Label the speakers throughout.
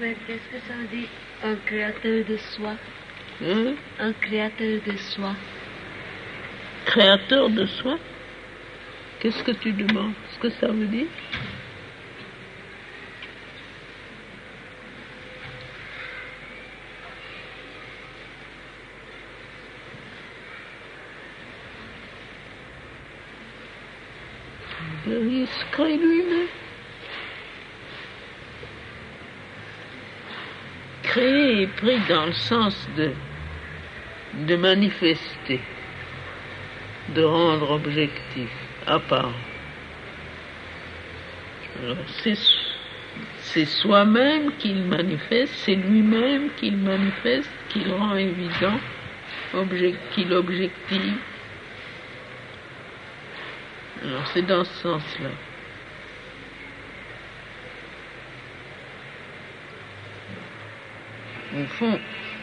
Speaker 1: Mais qu'est-ce que ça veut dire un créateur de soi?
Speaker 2: Hein?
Speaker 1: Un créateur de soi.
Speaker 2: Créateur de soi? Qu'est-ce que tu demandes? Ce que ça veut dire? Il se crée lui-même. Créer est pris dans le sens de manifester, de rendre objectif, apparent. Alors, c'est soi-même qu'il manifeste, c'est lui-même qu'il manifeste, qu'il rend évident, qu'il objective. Alors, c'est dans ce sens-là. Au fond,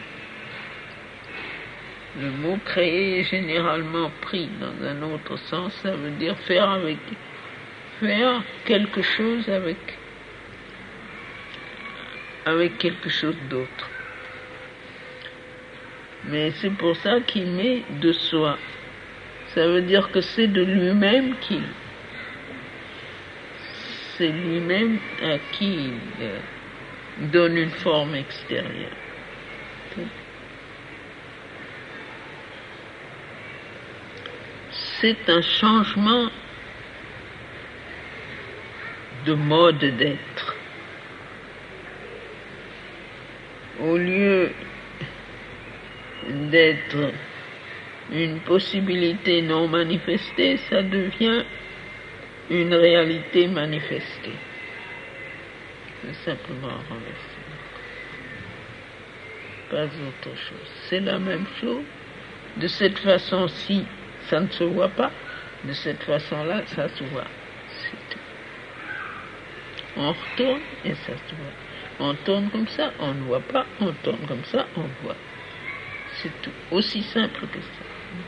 Speaker 2: le mot créer est généralement pris dans un autre sens, ça veut dire faire quelque chose avec quelque chose d'autre. Mais c'est pour ça qu'il met de soi. Ça veut dire que c'est de lui-même c'est lui-même à qui il donne une forme extérieure. C'est un changement de mode d'être. Au lieu d'être une possibilité non manifestée, ça devient une réalité manifestée. C'est simplement renverser. Pas autre chose. C'est la même chose. De cette façon-ci, ça ne se voit pas. De cette façon-là, ça se voit. C'est tout. On retourne et ça se voit. On tourne comme ça, on ne voit pas. On tourne comme ça, on voit. C'est tout. Aussi simple que ça.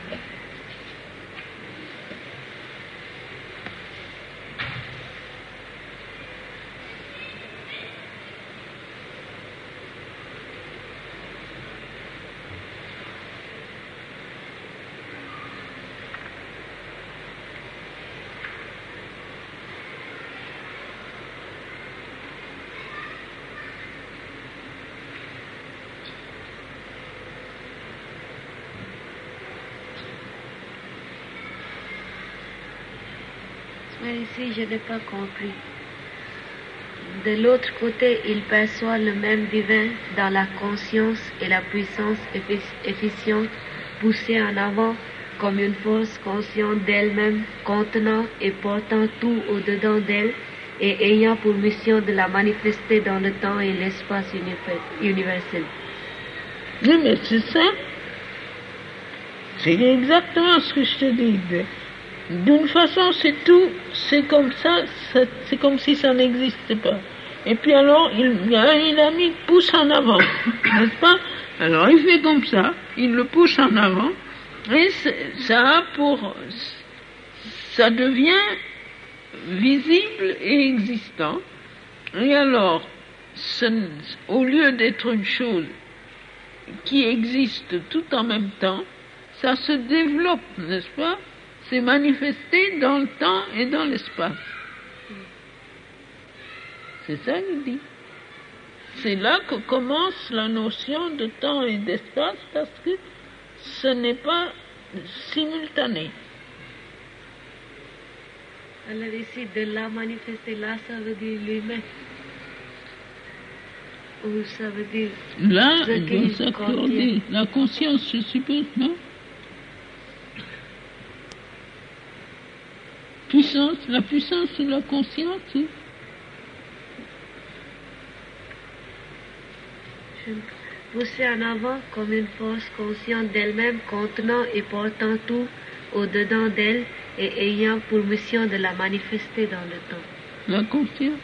Speaker 1: Mais ici, je n'ai pas compris. De l'autre côté, il perçoit le même divin dans la conscience et la puissance efficiente poussée en avant comme une force consciente d'elle-même, contenant et portant tout au-dedans d'elle et ayant pour mission de la manifester dans le temps et l'espace universel.
Speaker 2: Oui, mais c'est ça. C'est exactement ce que je te dis. D'une façon, c'est tout, c'est comme ça, c'est comme si ça n'existait pas. Et puis alors, il y a un ami qui pousse en avant, n'est-ce pas? Alors il fait comme ça, il le pousse en avant, et ça devient visible et existant. Et alors, au lieu d'être une chose qui existe tout en même temps, ça se développe, n'est-ce pas? C'est manifesté dans le temps et dans l'espace. C'est ça qu'il dit. C'est là que commence la notion de temps et d'espace parce que ce n'est pas simultané.
Speaker 1: Alors ici, de la manifester, là, ça veut dire lui-même. Ou ça veut dire...
Speaker 2: Là, il doit s'accorder la conscience, je suppose, non? La puissance de la conscience.
Speaker 1: Poussée en avant comme une force consciente d'elle-même, contenant et portant tout au-dedans d'elle et ayant pour mission de la manifester dans le temps.
Speaker 2: La conscience.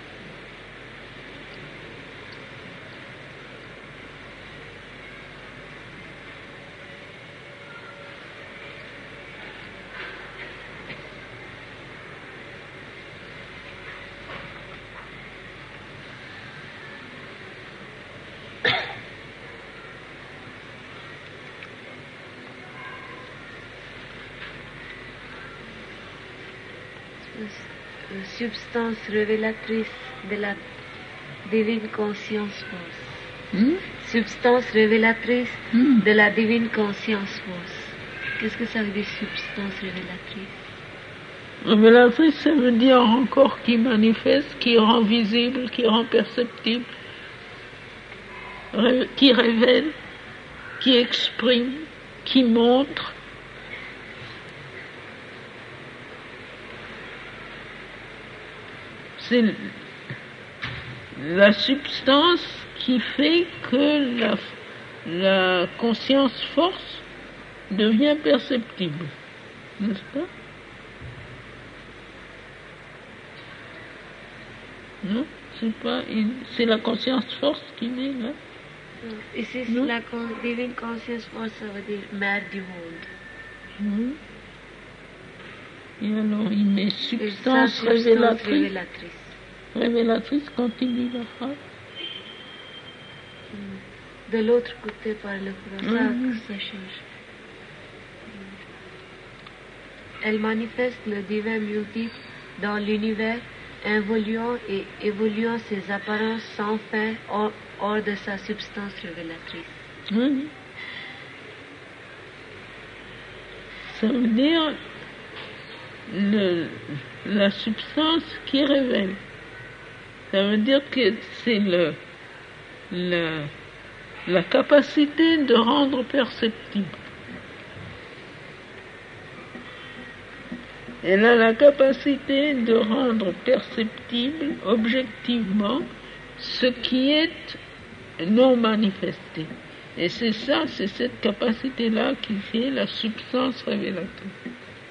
Speaker 1: substance révélatrice de la divine conscience force. Substance révélatrice de la divine conscience force. Qu'est-ce que ça veut dire, substance révélatrice?
Speaker 2: Révélatrice, ça veut dire encore qui manifeste, qui rend visible, qui rend perceptible, qui révèle, qui exprime, qui montre. C'est la substance qui fait que la conscience force devient perceptible, n'est-ce pas? Non, c'est la conscience force qui naît là.
Speaker 1: Ici, la divine conscience force, ça veut dire mère du monde.
Speaker 2: Et alors, il met substance révélatrice. Révélatrice, continue la phrase.
Speaker 1: De l'autre côté, par le courant, ça change. Elle manifeste le divin multiple dans l'univers, évoluant ses apparences sans fin hors de sa substance révélatrice.
Speaker 2: Ça veut dire la substance qui révèle. Ça veut dire que c'est la capacité de rendre perceptible. Elle a la capacité de rendre perceptible objectivement ce qui est non manifesté. Et c'est cette capacité-là qui est la substance révélatrice.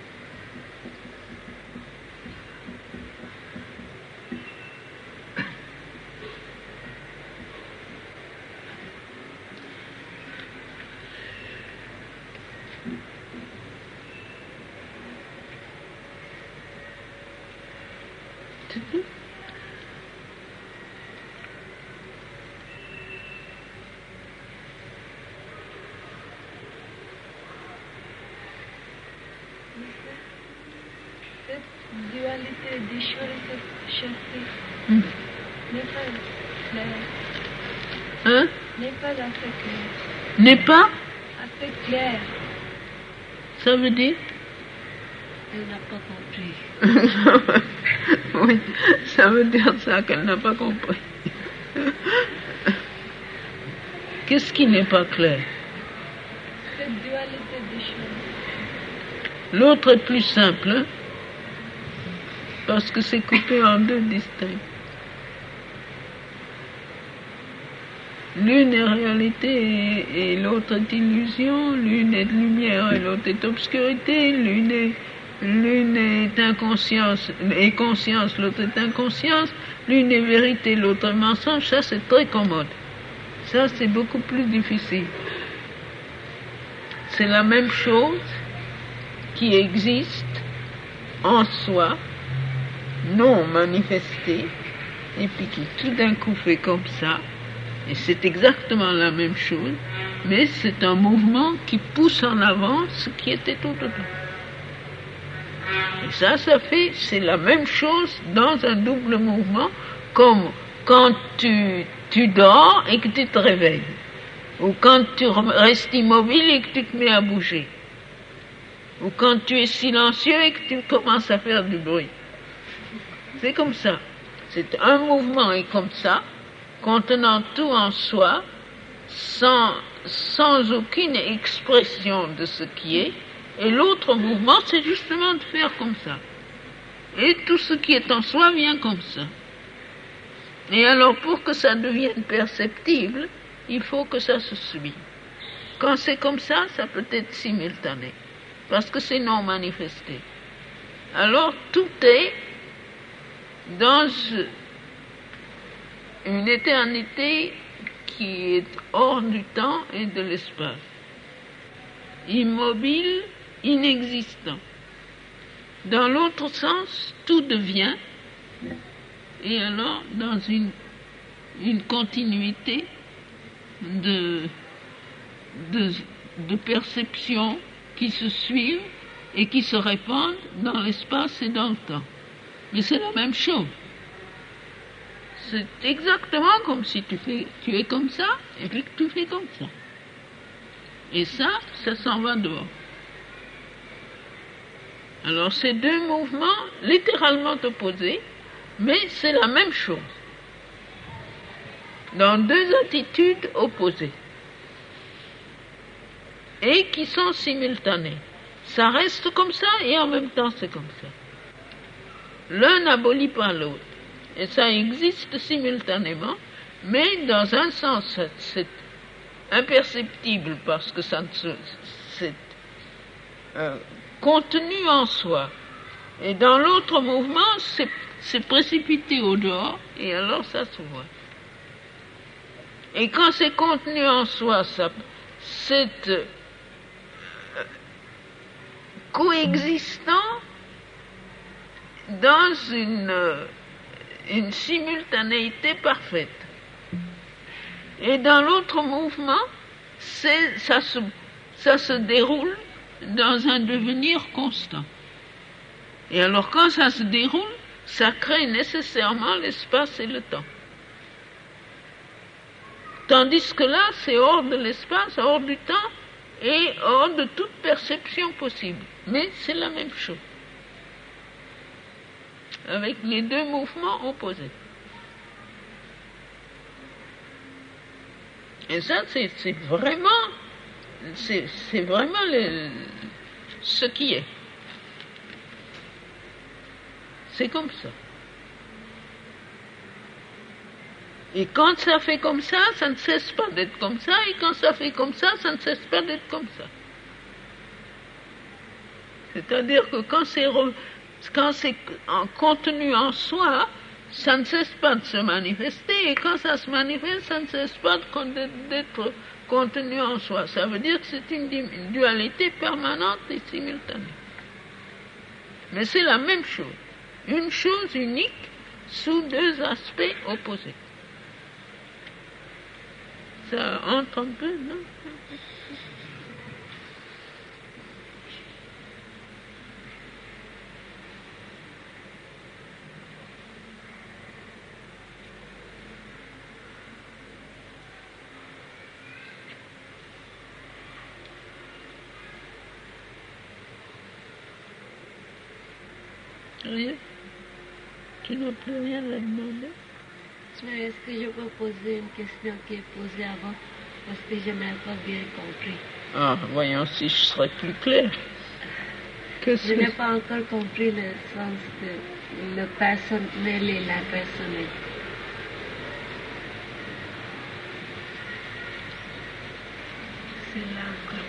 Speaker 1: Cette dualité d'Ishwar et Shakti n'est pas claire. N'est pas assez claire.
Speaker 2: N'est pas
Speaker 1: Assez claire.
Speaker 2: Ça veut dire
Speaker 1: Elle n'a pas compris.
Speaker 2: Oui, ça veut dire ça, qu'elle n'a pas compris. Qu'est-ce qui n'est pas clair?
Speaker 1: Cette dualité d'Ishwar.
Speaker 2: L'autre est plus simple, hein? Parce que c'est coupé en deux distincts. L'une est réalité et l'autre est illusion, l'une est lumière et l'autre est obscurité, l'une est inconscience et conscience, l'autre est inconscience, l'une est vérité, l'autre est mensonge. Ça, c'est très commode. Ça, c'est beaucoup plus difficile. C'est la même chose qui existe en soi, non manifestée, et puis qui tout d'un coup fait comme ça, et c'est exactement la même chose, mais c'est un mouvement qui pousse en avant ce qui était tout autant. Et ça c'est la même chose dans un double mouvement, comme quand tu dors et que tu te réveilles, ou quand tu restes immobile et que tu te mets à bouger, ou quand tu es silencieux et que tu commences à faire du bruit. C'est comme ça. C'est un mouvement est comme ça, contenant tout en soi, sans aucune expression de ce qui est, et l'autre mouvement, c'est justement de faire comme ça. Et tout ce qui est en soi vient comme ça. Et alors, pour que ça devienne perceptible, il faut que ça se suive. Quand c'est comme ça peut être simultané, parce que c'est non manifesté. Alors, tout est dans une éternité qui est hors du temps et de l'espace, immobile, inexistant. Dans l'autre sens, tout devient, et alors dans une continuité de perceptions qui se suivent et qui se répandent dans l'espace et dans le temps. Mais c'est la même chose. C'est exactement comme si tu es comme ça, et puis que tu fais comme ça. Et ça s'en va dehors. Alors, c'est deux mouvements littéralement opposés, mais c'est la même chose. Dans deux attitudes opposées. Et qui sont simultanées. Ça reste comme ça et en même temps c'est comme ça. L'un n'abolit pas l'autre. Et ça existe simultanément, mais dans un sens c'est imperceptible parce que c'est contenu en soi. Et dans l'autre mouvement, c'est précipité au dehors et alors ça se voit. Et quand c'est contenu en soi, c'est coexistant dans une simultanéité parfaite. Et dans l'autre mouvement, ça se déroule dans un devenir constant. Et alors quand ça se déroule, ça crée nécessairement l'espace et le temps. Tandis que là, c'est hors de l'espace, hors du temps et hors de toute perception possible. Mais c'est la même chose. Avec les deux mouvements opposés. Et ça, c'est vraiment ce qui est. C'est comme ça. Et quand ça fait comme ça ne cesse pas d'être comme ça, et quand ça fait comme ça ne cesse pas d'être comme ça. C'est-à-dire que quand c'est contenu en soi, ça ne cesse pas de se manifester, et quand ça se manifeste, ça ne cesse pas d'être contenu en soi. Ça veut dire que c'est une dualité permanente et simultanée. Mais c'est la même chose. Une chose unique sous deux aspects opposés. Ça entre un peu, non? Rien? Tu n'as plus rien à demander?
Speaker 1: Est-ce que je peux poser une question qui est posée avant? Parce que je n'ai pas bien compris.
Speaker 2: Ah, voyons si je serais plus clair.
Speaker 1: Je n'ai pas encore compris le sens de le personnel et l'impersonnel. C'est là encore.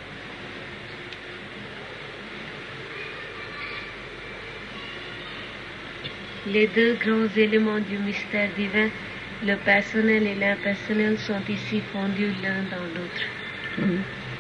Speaker 1: Les deux grands éléments du mystère divin, le personnel et l'impersonnel, sont ici fondus l'un dans l'autre.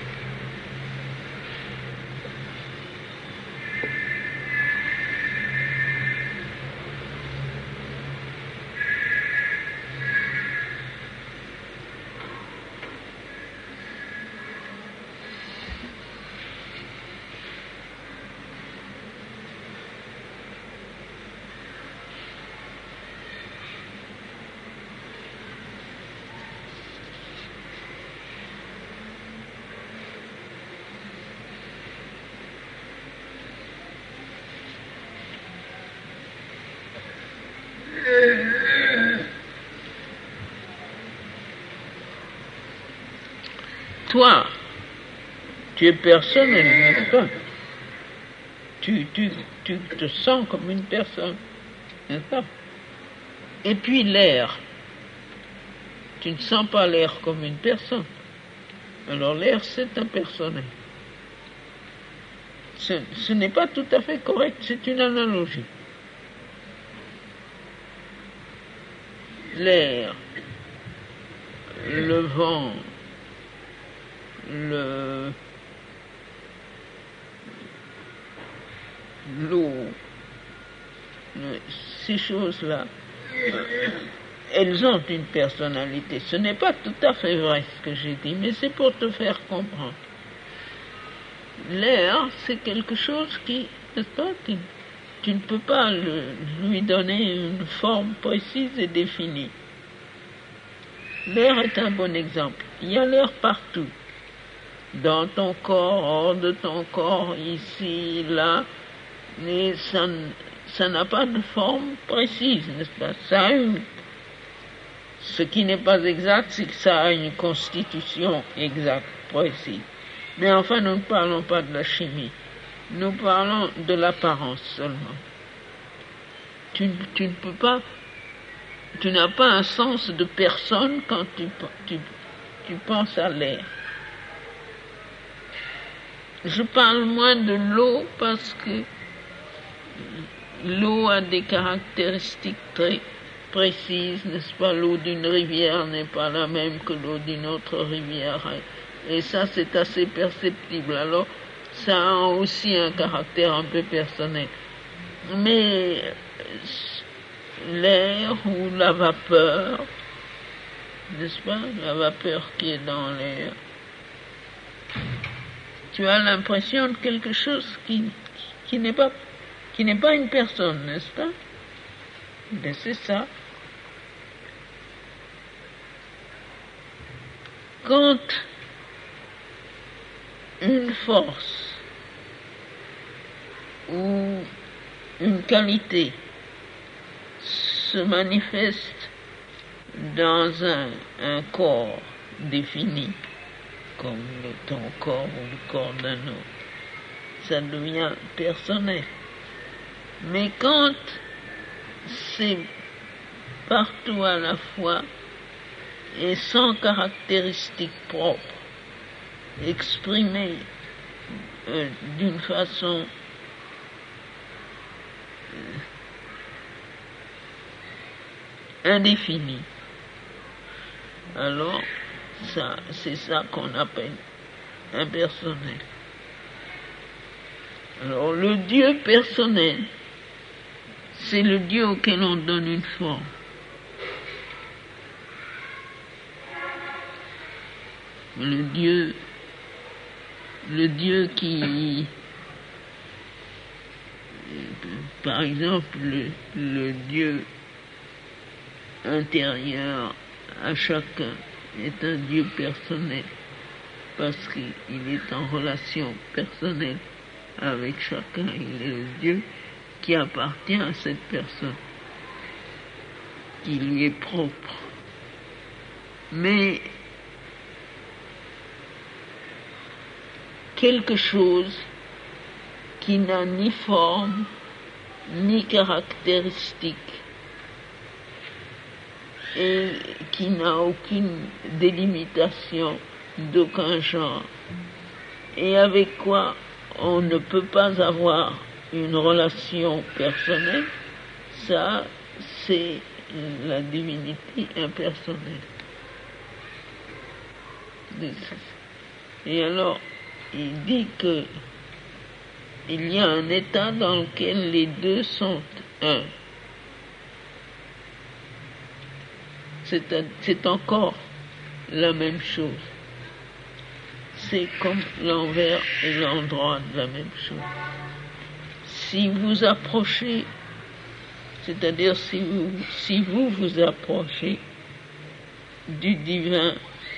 Speaker 2: Toi, tu es personnel, n'est-ce pas? Tu te sens comme une personne, n'est-ce pas? Et puis l'air, tu ne sens pas l'air comme une personne. Alors l'air, c'est impersonnel. Ce n'est pas tout à fait correct, c'est une analogie. L'air, le vent, l'eau, ces choses-là, elles ont une personnalité. Ce n'est pas tout à fait vrai ce que j'ai dit, mais c'est pour te faire comprendre. L'air, c'est quelque chose qui, n'est-ce pas, tu ne peux pas lui donner une forme précise et définie. L'air est un bon exemple. Il y a l'air partout. Dans ton corps, hors de ton corps, ici, là. Mais ça n'a pas de forme précise, n'est-ce pas? Ce qui n'est pas exact, c'est que ça a une constitution exacte, précise. Mais enfin, nous ne parlons pas de la chimie. Nous parlons de l'apparence seulement. Tu ne peux pas, tu n'as pas un sens de personne quand tu penses à l'air. Je parle moins de l'eau parce que l'eau a des caractéristiques très précises, n'est-ce pas? L'eau d'une rivière n'est pas la même que l'eau d'une autre rivière. Et ça, c'est assez perceptible. Alors, ça a aussi un caractère un peu personnel. Mais l'air ou la vapeur, n'est-ce pas? La vapeur qui est dans l'air. Tu as l'impression de quelque chose qui n'est pas une personne, n'est-ce pas? Mais c'est ça. Quand une force ou une qualité se manifeste dans un corps défini, comme ton corps ou le corps d'un autre, ça devient personnel. Mais quand c'est partout à la fois et sans caractéristiques propres, exprimé d'une façon indéfinie, alors c'est ça qu'on appelle impersonnel. Alors le Dieu personnel, c'est le Dieu auquel on donne une forme. Le Dieu qui, par exemple, le Dieu intérieur à chacun est un Dieu personnel, parce qu'il est en relation personnelle avec chacun. Il est le Dieu qui appartient à cette personne, qui lui est propre. Mais quelque chose qui n'a ni forme, ni caractéristique, et qui n'a aucune délimitation d'aucun genre, et avec quoi on ne peut pas avoir une relation personnelle, ça, c'est la divinité impersonnelle. Et alors, il dit que il y a un état dans lequel les deux sont un. C'est encore la même chose. C'est comme l'envers et l'endroit de la même chose. Si vous approchez, c'est-à-dire si vous vous approchez du divin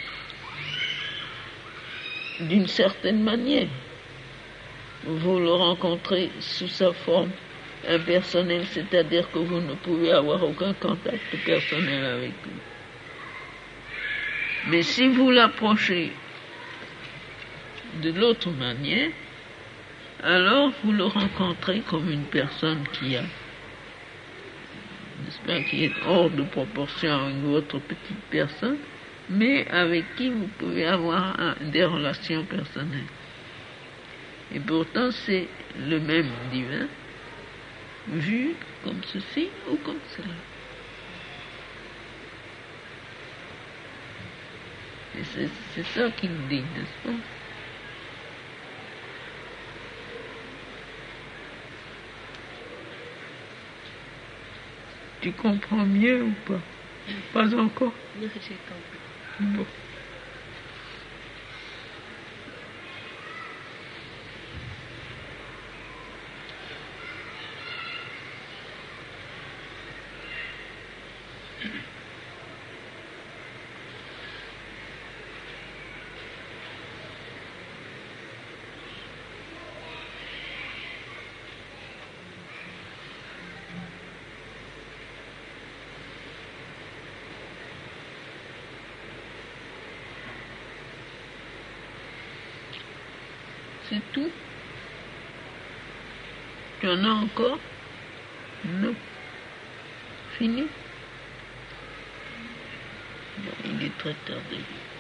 Speaker 2: d'une certaine manière, vous le rencontrez sous sa forme impersonnelle, c'est-à-dire que vous ne pouvez avoir aucun contact personnel avec lui. Mais si vous l'approchez de l'autre manière, alors vous le rencontrez comme une personne qui a, n'est-ce pas, qui est hors de proportion avec votre petite personne, mais avec qui vous pouvez avoir des relations personnelles. Et pourtant, c'est le même divin, vu comme ceci ou comme cela. Et c'est ça qu'il dit, n'est-ce pas? Tu comprends mieux ou pas? Pas encore?
Speaker 1: Non, j'ai compris.
Speaker 2: Bon. c'est tout. Tu en as encore? Non. Fini? Bon, il est très tard déjà.